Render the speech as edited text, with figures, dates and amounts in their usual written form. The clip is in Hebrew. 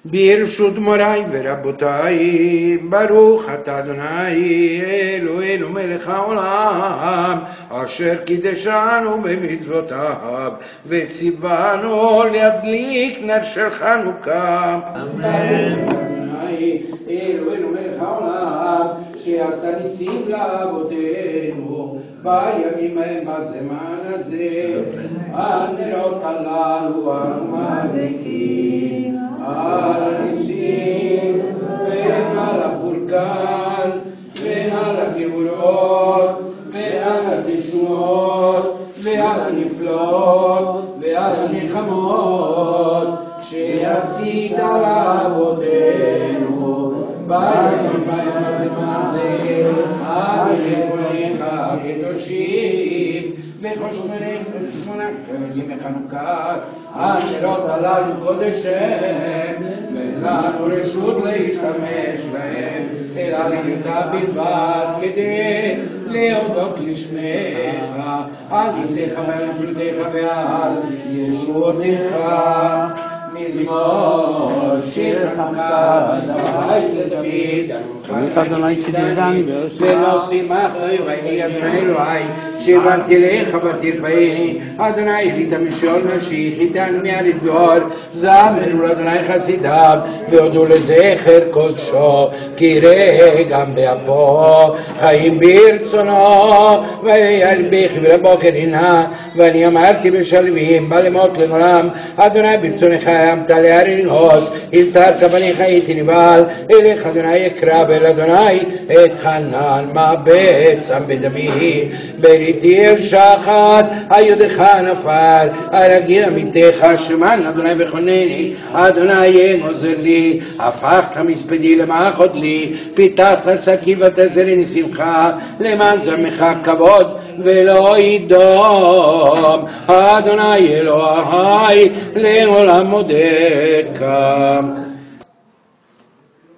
ברשות מוריי ורבותיי, ברוך אתה אדוני אלוהינו מלך העולם, אשר קידשנו במצוותיו וציוונו להדליק נר של חנוכה. אמן. אדוני אלוהינו מלך העולם, שעשה ניסים לאבותינו בימים ההם בזמן הזה. הנרות הללו המדליקים על הניסים ועל הפורקן ועל הגבורות ועל התשועות ועל הנפלאות ועל הנחמות שעשית לאבותינו בימים בזמן הזה. לפניך הקדושים בכל שמונה ימי חנוכה, הנרות הללו קודש הם, ואין לנו רשות להשתמש בהם אלא ליהודה בלבד, כדי להודות לשמך על ניסיך ועל נפלותיך ועל ישועתך. מזמור שיר חנוכה בית לדוד, ברוך אדוני כדרבני ולא שימחת יוביני אדוני אלוהי, שהבנתי לך ותרפאני. אדוני העלית משעול נפשי, חיתני מעל ידבור, זמרו לאדוני חסידיו והודו לזכר קודשו, כי יראה גם באפו חיים ברצונו. ויעל בכי ולבוקר הנה, ואני אמרתי בשלווים בא למות לעולם. אדוני ברצונך איימת להרי לנהוץ, הסתרת בניך הייתי נבהל, אליך אדוני אקרא ואל אדוני אתחנן. מבט שם בדמי בריתי אל שחת, על ידך נפל על הגיל עמיתך. שמען אדוני וכונני, אדוני עוזר לי. הפכת מספדי למאחות לי, פיתחת שקי ותעזרני שמחה, למען זמך כבוד ולא ידום. אדוני אלוהי לעולם מודקה.